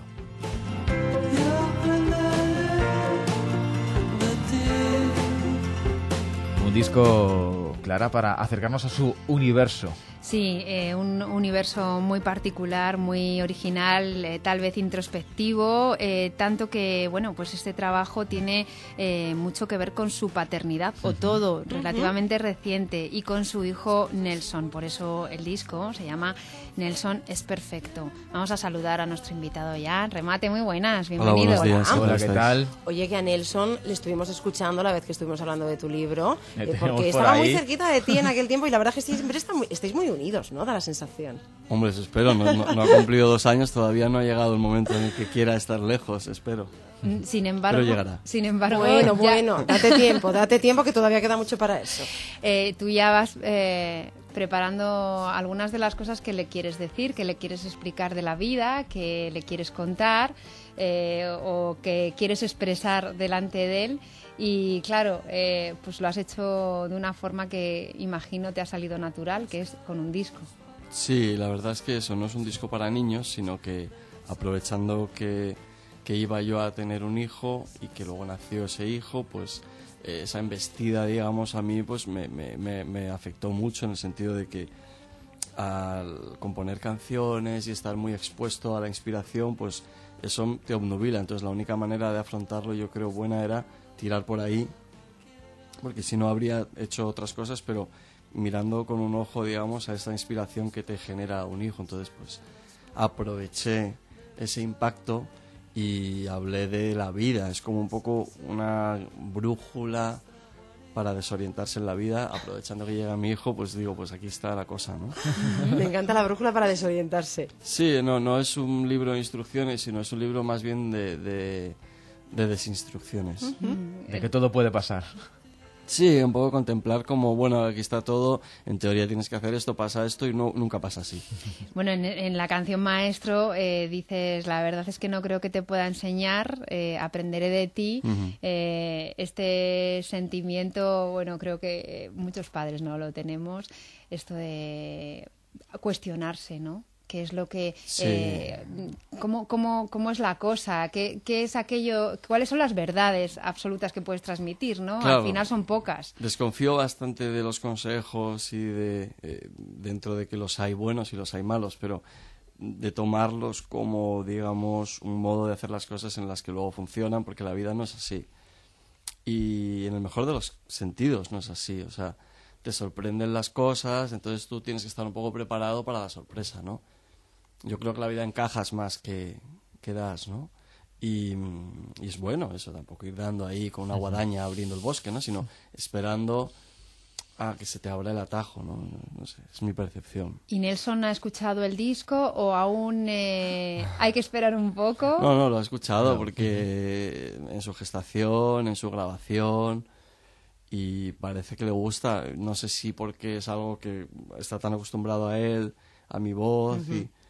Un disco, Clara, para acercarnos a su universo. Sí, un universo muy particular, muy original, tal vez introspectivo, tanto que, bueno, pues este trabajo tiene mucho que ver con su paternidad, o todo, relativamente reciente, y con su hijo Nelson. Por eso el disco se llama Nelson es perfecto. Vamos a saludar a nuestro invitado ya. Remate, muy buenas, bienvenido. Hola, buenos días. Hola, ¿qué tal? Oye, que a Nelson le estuvimos escuchando la vez que estuvimos hablando de tu libro, tenemos porque por estaba muy ahí. cerquita de ti en aquel tiempo y la verdad es que siempre estáis muy unidos, ¿no? Da la sensación. Hombre, eso espero. No ha cumplido 2 años, todavía no ha llegado el momento en el que quiera estar lejos, espero. Sin embargo, Pero llegará. Bueno, date tiempo que todavía queda mucho para eso. Tú ya vas preparando algunas de las cosas que le quieres decir, que le quieres explicar de la vida, que le quieres contar o que quieres expresar delante de él. Y claro, pues lo has hecho de una forma que imagino te ha salido natural, que es con un disco. Sí, la verdad es que eso no es un disco para niños, sino que aprovechando que iba yo a tener un hijo y que luego nació ese hijo, pues esa embestida, digamos, a mí pues me afectó mucho en el sentido de que al componer canciones y estar muy expuesto a la inspiración, pues eso te obnubila. Entonces la única manera de afrontarlo, yo creo, buena era tirar por ahí, porque si no habría hecho otras cosas, pero mirando con un ojo, digamos, a esa inspiración que te genera un hijo. Entonces, pues aproveché ese impacto y hablé de la vida. Es como un poco una brújula para desorientarse en la vida, aprovechando que llega mi hijo, pues digo, pues aquí está la cosa, ¿no? Me encanta la brújula para desorientarse. Sí, no es un libro de instrucciones, sino es un libro más bien de desinstrucciones. De que todo puede pasar. Sí, un poco contemplar como, bueno, aquí está todo, en teoría tienes que hacer esto, pasa esto y nunca pasa así. Bueno, en la canción Maestro dices, la verdad es que no creo que te pueda enseñar, aprenderé de ti. Este sentimiento, bueno, creo que muchos padres no lo tenemos, esto de cuestionarse, ¿no? ¿Qué es lo que... ¿cómo es la cosa? ¿Qué es aquello? ¿Cuáles son las verdades absolutas que puedes transmitir, no? Claro, al final son pocas. Desconfío bastante de los consejos y dentro de que los hay buenos y los hay malos, pero de tomarlos como, digamos, un modo de hacer las cosas en las que luego funcionan, porque la vida no es así. Y en el mejor de los sentidos no es así, o sea, te sorprenden las cosas, entonces tú tienes que estar un poco preparado para la sorpresa, ¿no? Yo creo que la vida encajas más que das, ¿no? Y es bueno eso, tampoco ir dando ahí con una guadaña abriendo el bosque, ¿no? Sino esperando a que se te abra el atajo, ¿no? No sé, es mi percepción. ¿Y Nelson ha escuchado el disco o aún hay que esperar un poco? No, lo ha escuchado porque en su gestación, en su grabación, y parece que le gusta. No sé si porque es algo que está tan acostumbrado a él, a mi voz,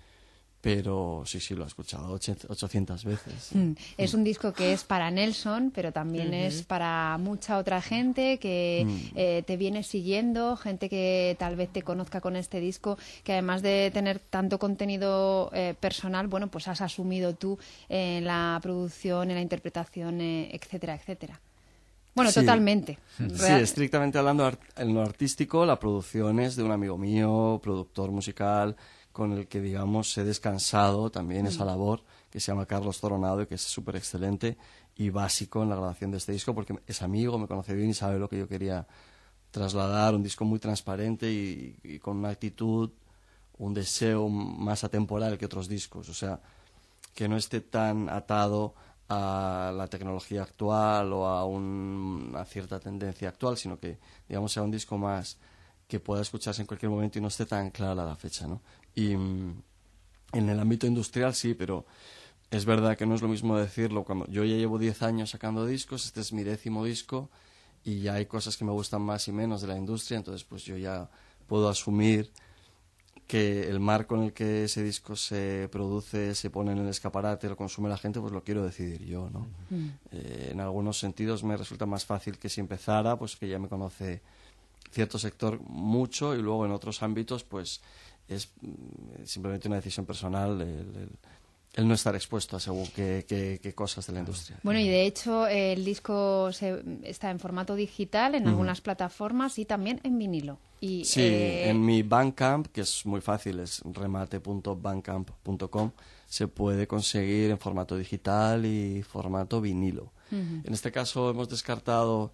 pero sí, lo ha escuchado 800 veces. Es un disco que es para Nelson, pero también es para mucha otra gente que te viene siguiendo, gente que tal vez te conozca con este disco, que además de tener tanto contenido personal, bueno, pues has asumido tú en la producción, en la interpretación, etcétera, etcétera. Bueno, sí, totalmente. Sí, estrictamente hablando en lo artístico, la producción es de un amigo mío, productor musical, con el que, digamos, he descansado también esa labor, que se llama Carlos Toronado y que es súper excelente y básico en la grabación de este disco, porque es amigo, me conoce bien y sabe lo que yo quería trasladar, un disco muy transparente y con una actitud, un deseo más atemporal que otros discos, o sea, que no esté tan atado a la tecnología actual o a una cierta tendencia actual, sino que, digamos, sea un disco más que pueda escucharse en cualquier momento y no esté tan clara la fecha, ¿no? Y en el ámbito industrial sí, pero es verdad que no es lo mismo decirlo cuando yo ya llevo 10 años sacando discos, este es mi 10º disco y ya hay cosas que me gustan más y menos de la industria, entonces pues yo ya puedo asumir que el marco en el que ese disco se produce, se pone en el escaparate, lo consume la gente, pues lo quiero decidir yo, ¿no? En algunos sentidos me resulta más fácil que si empezara, pues que ya me conoce cierto sector mucho y luego en otros ámbitos, pues es simplemente una decisión personal el no estar expuesto a según qué cosas de la industria. Bueno, y de hecho el disco está en formato digital en algunas plataformas y también en vinilo. Y, sí, en mi Bandcamp, que es muy fácil, es remate.bandcamp.com, se puede conseguir en formato digital y formato vinilo. En este caso hemos descartado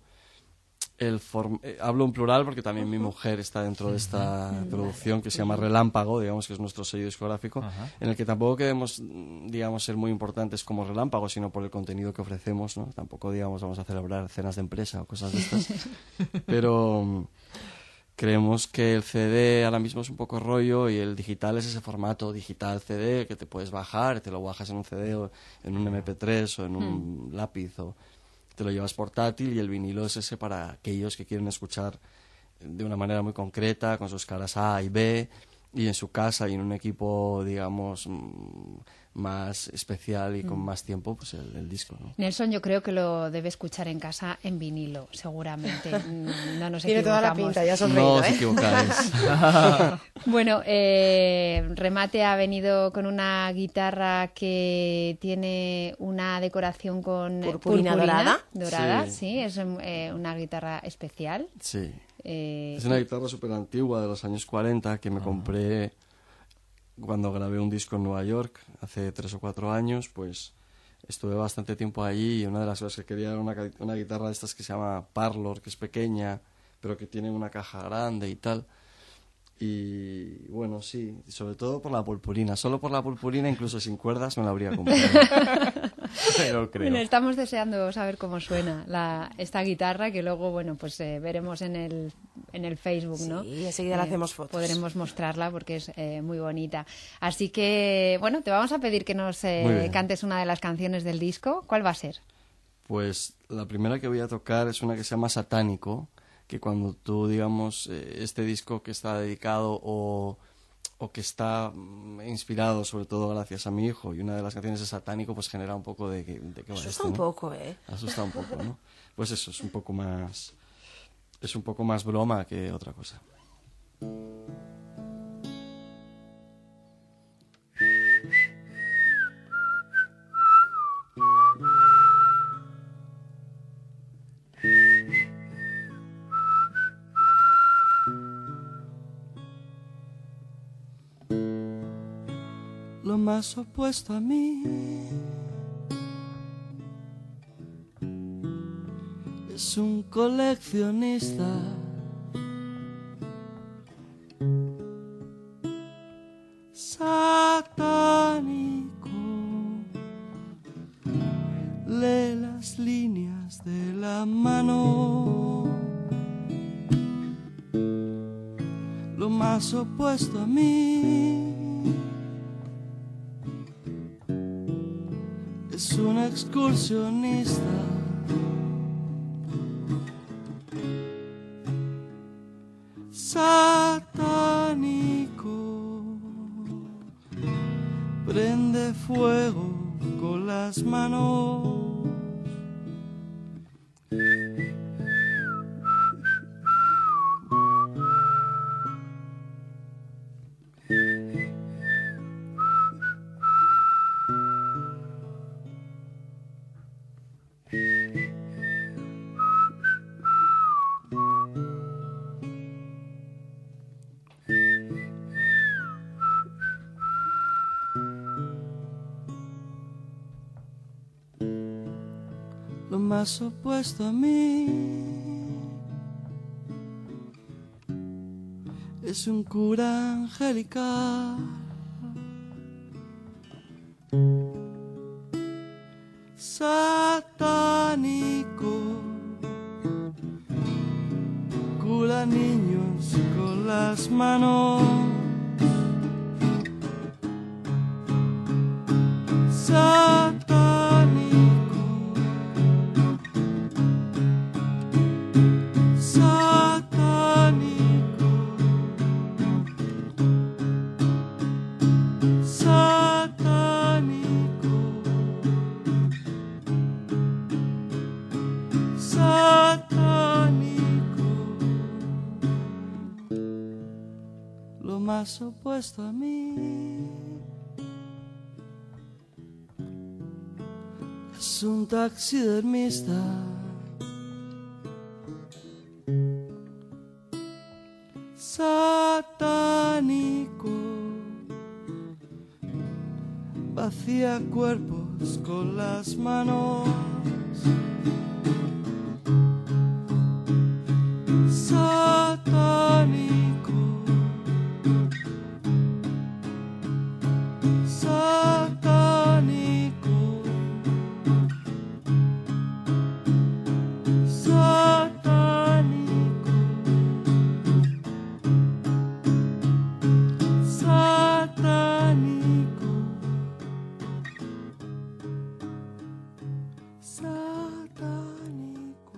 hablo en plural porque también mi mujer está dentro de esta producción que se llama Relámpago, digamos que es nuestro sello discográfico, en el que tampoco queremos, digamos, ser muy importantes como Relámpago, sino por el contenido que ofrecemos, ¿no? Tampoco, digamos, vamos a celebrar cenas de empresa o cosas de estas, pero creemos que el CD ahora mismo es un poco rollo y el digital es ese formato digital CD que te puedes bajar, te lo bajas en un CD o en un MP3 o en un lápiz o te lo llevas portátil, y el vinilo es ese para aquellos que quieren escuchar de una manera muy concreta, con sus caras A y B, y en su casa y en un equipo, digamos, más especial y con más tiempo, pues el disco, ¿no? Nelson, yo creo que lo debe escuchar en casa en vinilo, seguramente. No nos Tiene equivocamos. toda la pinta, ya sonreído, no os equivocáis. Bueno, Remate ha venido con una guitarra que tiene una decoración con purpurina dorada, sí, es una guitarra especial. Sí. Es una guitarra súper antigua de los años 40 que me compré cuando grabé un disco en Nueva York hace 3 o 4 años. Pues estuve bastante tiempo allí y una de las cosas que quería era una guitarra de estas que se llama Parlor, que es pequeña pero que tiene una caja grande y tal. Y bueno, sí, sobre todo por la purpurina. Solo por la purpurina, incluso sin cuerdas, me la habría comprado. Pero creo. Bueno, estamos deseando saber cómo suena esta guitarra, que luego, bueno, pues veremos en el Facebook, ¿no? Sí, enseguida le hacemos fotos. Podremos mostrarla porque es muy bonita. Así que, bueno, te vamos a pedir que nos cantes una de las canciones del disco. ¿Cuál va a ser? Pues la primera que voy a tocar es una que se llama Satánico, que cuando tú, digamos, este disco que está dedicado o que está inspirado sobre todo gracias a mi hijo, y una de las canciones es Satánico, pues genera un poco de qué va Asusta esto, un ¿no? poco, ¿eh? Asusta un poco, ¿no? Pues eso, es un poco más broma que otra cosa. Lo más opuesto a mí es un coleccionista. Satánico, lee las líneas de la mano. Lo más opuesto a mí es un excursionista. Satánico, prende fuego con las manos. Lo más opuesto a mí es un cura angelical. Satánico, cura niños con las manos. Lo más opuesto a mí es un taxidermista. Satánico, vacía cuerpos con las manos. Satánico, satánico, satánico, satánico, satánico.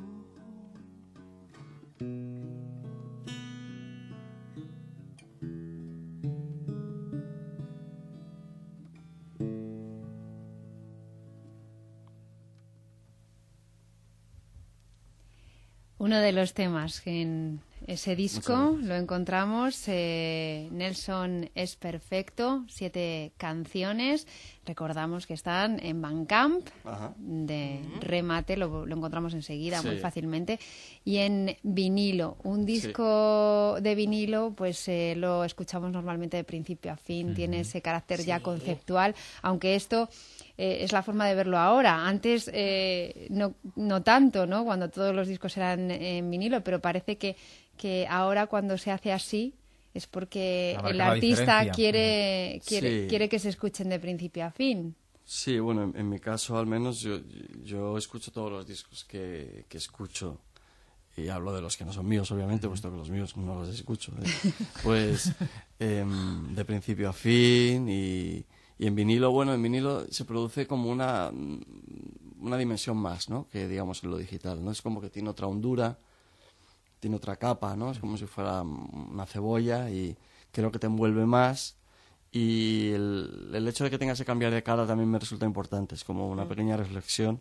Uno de los temas que en ese disco lo encontramos, Nelson es perfecto, 7 canciones. Recordamos que están en Bandcamp, de remate, lo encontramos enseguida muy fácilmente. Y en vinilo, un disco de vinilo, pues lo escuchamos normalmente de principio a fin, tiene ese carácter ya conceptual, aunque esto... es la forma de verlo ahora. Antes no tanto, ¿no? Cuando todos los discos eran en vinilo, pero parece que ahora cuando se hace así es porque marca el la artista diferencia. quiere que se escuchen de principio a fin. Sí, bueno, en mi caso al menos yo escucho todos los discos que escucho. Y hablo de los que no son míos, obviamente, puesto que los míos no los escucho. Pues de principio a fin. Y en vinilo, bueno, en vinilo se produce como una dimensión más, ¿no? Que digamos en lo digital, ¿no? Es como que tiene otra hondura, tiene otra capa, ¿no? Es como si fuera una cebolla y creo que te envuelve más. Y el hecho de que tengas que cambiar de cara también me resulta importante. Es como una pequeña reflexión.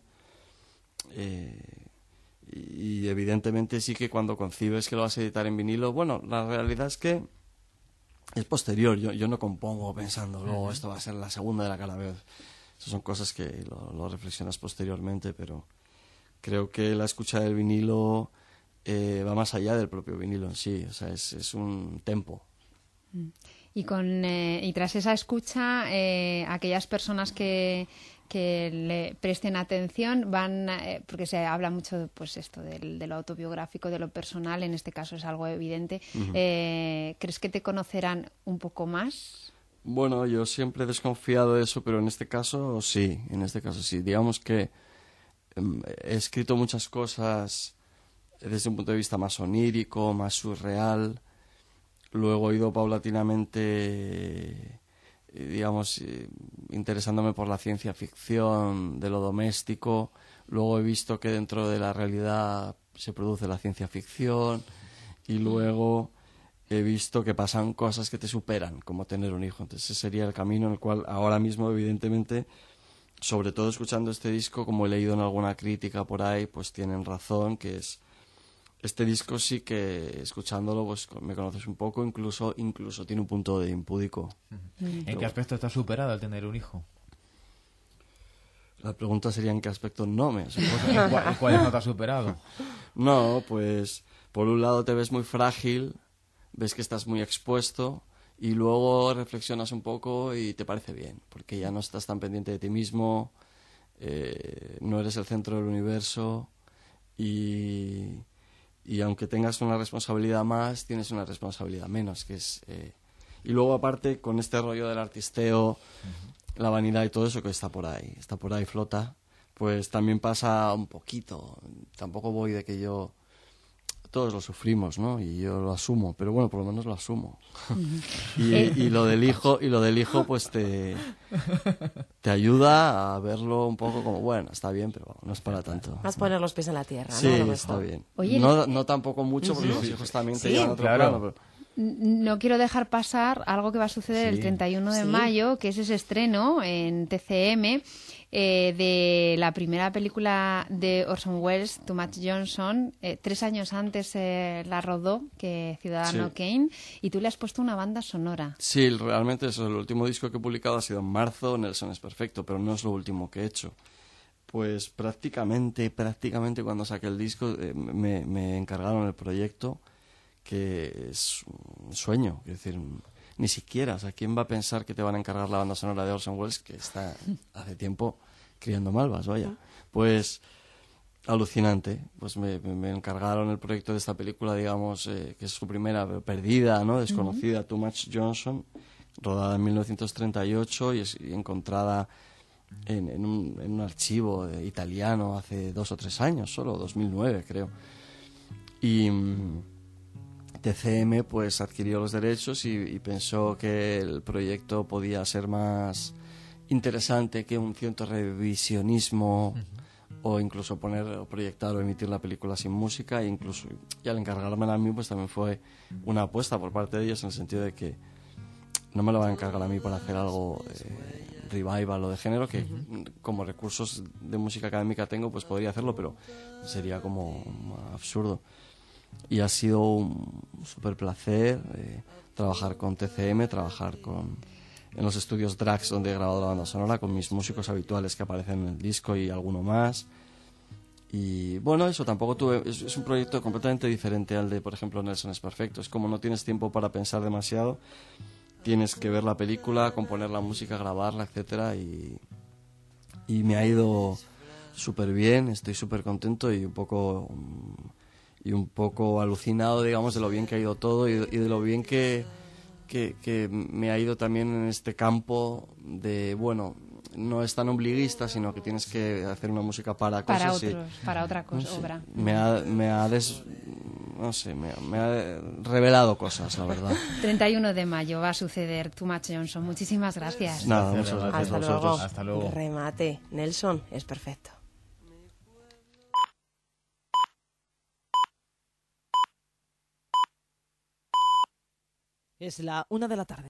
Y evidentemente sí que cuando concibes que lo vas a editar en vinilo, bueno, la realidad es que es posterior. Yo no compongo pensando, luego esto va a ser la segunda de la cara B. Esas son cosas que lo reflexionas posteriormente, pero creo que la escucha del vinilo va más allá del propio vinilo en sí. O sea, es un tempo. Y tras esa escucha, aquellas personas que le presten atención van, porque se habla mucho pues esto de lo autobiográfico, de lo personal, en este caso es algo evidente. ¿Crees que te conocerán un poco más? Bueno, yo siempre he desconfiado de eso, pero en este caso sí, Digamos que he escrito muchas cosas desde un punto de vista más onírico, más surreal. Luego he ido paulatinamente, digamos, interesándome por la ciencia ficción, de lo doméstico. Luego he visto que dentro de la realidad se produce la ciencia ficción. Y luego he visto que pasan cosas que te superan, como tener un hijo. Entonces ese sería el camino en el cual ahora mismo, evidentemente, sobre todo escuchando este disco, como he leído en alguna crítica por ahí, pues tienen razón, que es... Este disco sí que, escuchándolo, pues me conoces un poco, incluso tiene un punto de impúdico. ¿En qué aspecto está superado el tener un hijo? La pregunta sería en qué aspecto no me... ¿Cuál no te ha superado? No, pues por un lado te ves muy frágil, ves que estás muy expuesto y luego reflexionas un poco y te parece bien, porque ya no estás tan pendiente de ti mismo, no eres el centro del universo y aunque tengas una responsabilidad más, tienes una responsabilidad menos, que es... Y luego, aparte, con este rollo del artisteo, la vanidad y todo eso que está por ahí, flota, pues también pasa un poquito. Tampoco voy de que yo... Todos lo sufrimos, ¿no? Y yo lo asumo, pero bueno, por lo menos lo asumo. Y lo del hijo, pues te ayuda a verlo un poco como, bueno, está bien, pero no es para tanto. Vas a poner los pies en la tierra, sí, ¿no? Está bien. Oye, no tampoco mucho, porque los hijos también te llevan a otro plano, pero... No quiero dejar pasar algo que va a suceder el 31 de mayo, que es ese estreno en TCM de la primera película de Orson Welles, Too Much Johnson. 3 años antes la rodó que Ciudadano Kane, y tú le has puesto una banda sonora. Sí, realmente eso, el último disco que he publicado ha sido en marzo, Nelson es Perfecto, pero no es lo último que he hecho. Pues prácticamente cuando saqué el disco me encargaron el proyecto, que es un sueño, es decir, ni siquiera, o sea, ¿quién va a pensar que te van a encargar la banda sonora de Orson Welles, que está hace tiempo criando malvas, vaya? Pues alucinante, pues me encargaron el proyecto de esta película, digamos, que es su primera perdida, ¿no? Desconocida, Too Much Johnson, rodada en 1938 y encontrada en un archivo italiano hace 2 o 3 años, solo 2009 creo. Y TCM pues adquirió los derechos y pensó que el proyecto podía ser más interesante que un cierto revisionismo o incluso proyectar o emitir la película sin música, e incluso y al encargarme a mí pues también fue una apuesta por parte de ellos, en el sentido de que no me lo van a encargar a mí para hacer algo revival o de género, que como recursos de música académica tengo, pues podría hacerlo, pero sería como absurdo. Y ha sido un súper placer trabajar con TCM, trabajar en los estudios Drax, donde he grabado la banda sonora, con mis músicos habituales que aparecen en el disco y alguno más. Y bueno, eso tampoco es un proyecto completamente diferente al de, por ejemplo, Nelson es Perfecto. Es como no tienes tiempo para pensar demasiado, tienes que ver la película, componer la música, grabarla, etcétera, y me ha ido súper bien, estoy súper contento y un poco alucinado, digamos, de lo bien que ha ido todo y de lo bien que que me ha ido también en este campo de, bueno, no es tan ombliguista, sino que tienes que hacer una música para cosas. Para otra cosa, no sé, obra. Me ha revelado cosas, la verdad. 31 de mayo va a suceder Too Much Johnson. Muchísimas gracias. Nada, muchas gracias Hasta a luego. vosotros. Hasta luego. Remate. Nelson, es perfecto. Es la 1 de la tarde.